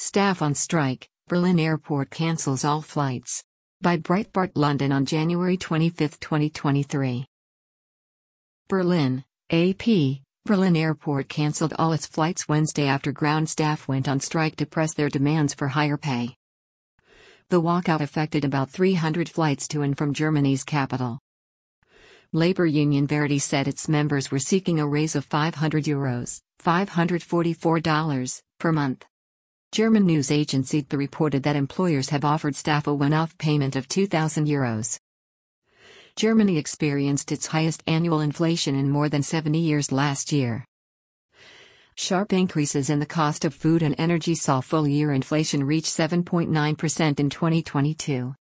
Staff on strike, Berlin airport cancels all flights. By Breitbart London on January 25, 2023. Berlin, AP, Berlin airport cancelled all its flights Wednesday after ground staff went on strike to press their demands for higher pay. The walkout affected about 300 flights to and from Germany's capital. Labor union Verdi said its members were seeking a raise of €500, $544, per month. German news agency The reported that employers have offered staff a one-off payment of €2,000. Germany experienced its highest annual inflation in more than 70 years last year. Sharp increases in the cost of food and energy saw full-year inflation reach 7.9% in 2022.